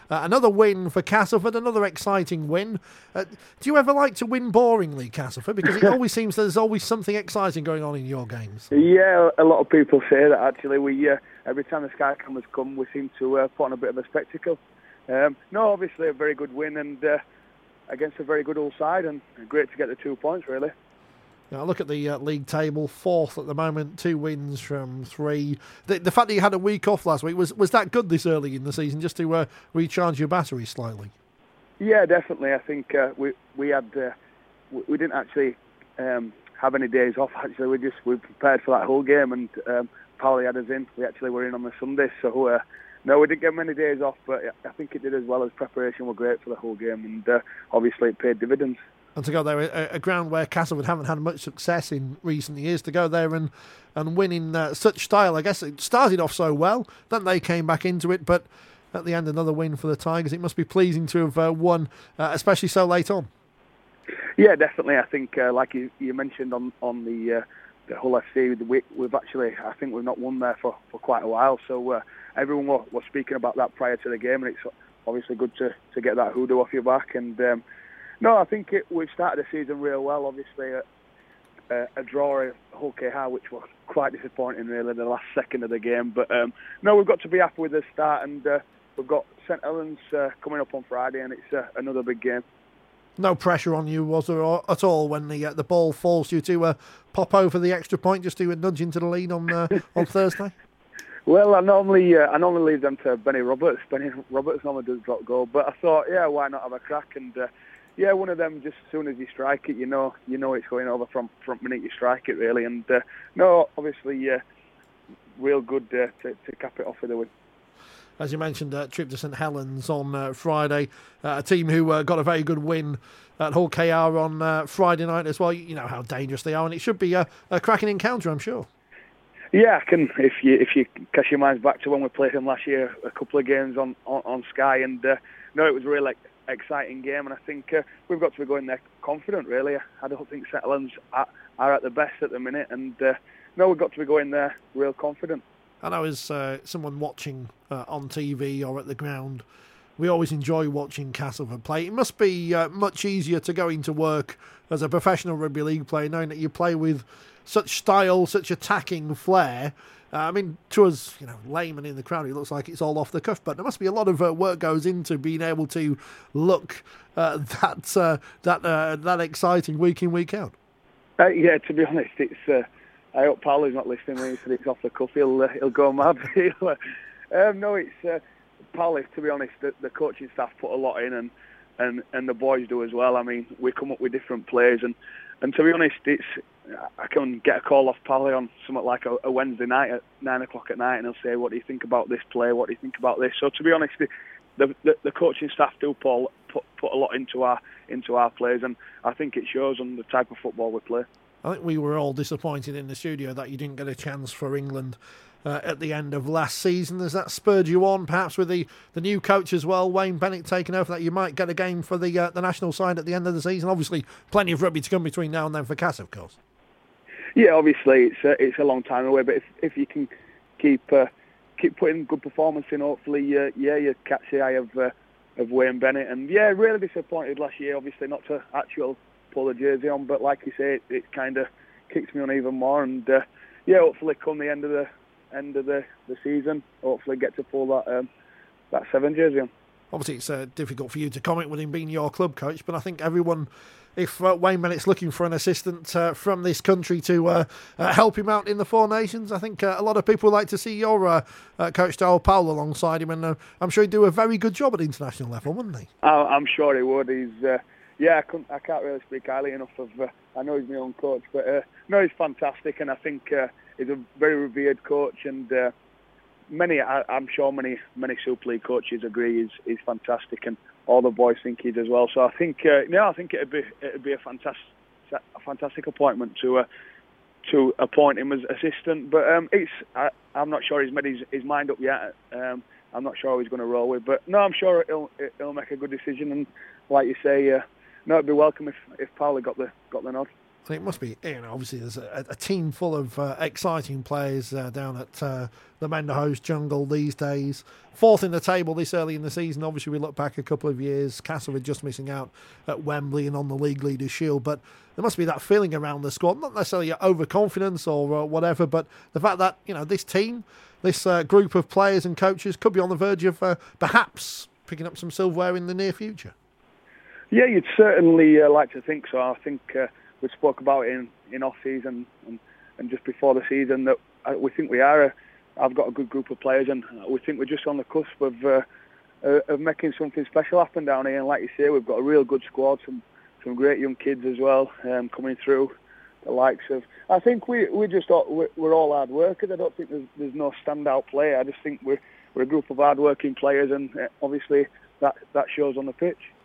Another win for Castleford, another exciting win. Do you ever like to win boringly, Castleford? Because it always seems there's always something exciting going on in your games. Yeah, a lot of people say that actually. We every time the Sky Cameras come, we seem to put on a bit of a spectacle. No, obviously a very good win and against a very good Hull side, and great to get the 2 points really. Now, look at the league table, fourth at the moment, 2 wins from 3. The fact that you had a week off last week, was that good this early in the season, just to recharge your battery slightly? Yeah, definitely. I think we didn't actually have any days off. Actually, we prepared for that whole game, and Paulie had us in. We actually were in on the Sunday, so no, we didn't get many days off, but I think it did as well as preparation were great for the whole game, and obviously it paid dividends. And to go there, a ground where Castleford haven't had much success in recent years, to go there and win in such style. I guess it started off so well, then they came back into it, but at the end, another win for the Tigers. It must be pleasing to have won, especially so late on. Yeah, definitely. I think, like you mentioned on the Hull FC, we've actually, I think we've not won there for quite a while. So everyone was speaking about that prior to the game, and it's obviously good to get that hoodoo off your back. And no, I think we've started the season real well. Obviously, a draw at Hull KR, which was quite disappointing, really, the last second of the game. But no, we've got to be happy with the start, and we've got St Helens coming up on Friday, and it's another big game. No pressure on you, was there, at all, when the ball falls to you to pop over the extra point, just to nudge into the lead on Thursday? Well, I normally leave them to Benny Roberts. Benny Roberts normally does drop goal, but I thought, yeah, why not have a crack? And yeah, one of them, just as soon as you strike it, you know it's going over from minute you strike it, really. And no, obviously, real good to cap it off with a win. As you mentioned, trip to St Helens on Friday, a team who got a very good win at Hull KR on Friday night as well. You know how dangerous they are, and it should be a cracking encounter, I'm sure. Yeah, I can. If you cast your minds back to when we played them last year, a couple of games on Sky, and no, it was a really exciting game, and I think we've got to be going there confident, really. I don't think St Helens are at the best at the minute, and no, we've got to be going there real confident. I know as someone watching on TV or at the ground, we always enjoy watching Castleford play. It must be much easier to go into work as a professional rugby league player, knowing that you play with such style, such attacking flair. I mean, to us, laymen in the crowd, it looks like it's all off the cuff, but there must be a lot of work goes into being able to look that exciting week in, week out. Yeah, to be honest, it's. I hope Paulie's not listening when he said it's off the cuff. He'll go mad. No, it's Paulie. To be honest, the coaching staff put a lot in, and the boys do as well. I mean, we come up with different plays, and to be honest, I can get a call off Paulie on something like a Wednesday night at 9 o'clock at night, and he'll say, "What do you think about this play? What do you think about this?" So to be honest, the coaching staff do put a lot into our plays, and I think it shows on the type of football we play. I think we were all disappointed in the studio that you didn't get a chance for England at the end of last season. Has that spurred you on, perhaps with the new coach as well, Wayne Bennett taking over, that you might get a game for the national side at the end of the season? Obviously, plenty of rugby to come between now and then for Cass, of course. Yeah, obviously it's a long time away, but if you can keep putting good performance in, hopefully, you catch the eye of Wayne Bennett. And yeah, really disappointed last year. Obviously, not to pull the jersey on, but like you say, it kind of kicks me on even more. And yeah, hopefully, come the end of the season, hopefully get to pull that 7 jersey on. Obviously, it's difficult for you to comment with him being your club coach, but I think everyone, if Wayne Bennett's looking for an assistant from this country to help him out in the Four Nations, I think a lot of people would like to see your coach, Darryl Powell, alongside him, and I'm sure he'd do a very good job at international level, wouldn't he? I'm sure he would. He's I can't really speak highly enough of. I know he's my own coach, but no, he's fantastic, and I think he's a very revered coach, and I'm sure many Super League coaches agree he's fantastic, and all the boys think he's as well. So I think I think it'd be a fantastic appointment to appoint him as assistant. But I'm not sure he's made his mind up yet. I'm not sure how he's going to roll with, but no, I'm sure he'll make a good decision. And like you say, no, it'd be welcome if Paulie got the nod. And it must be, obviously there's a team full of exciting players down at the Menderhouse Jungle these days. Fourth in the table this early in the season. Obviously, we look back a couple of years. Castleford just missing out at Wembley and on the League Leaders Shield. But there must be that feeling around the squad, not necessarily overconfidence or whatever, but the fact that, this team, this group of players and coaches could be on the verge of perhaps picking up some silverware in the near future. Yeah, you'd certainly like to think so. I think we spoke about it in off-season and just before the season that we think we are. I've got a good group of players, and we think we're just on the cusp of making something special happen down here. And like you say, we've got a real good squad, some great young kids as well coming through. The likes of, I think we're all hard workers. I don't think there's no standout player. I just think we're a group of hard-working players, and obviously that shows on the pitch.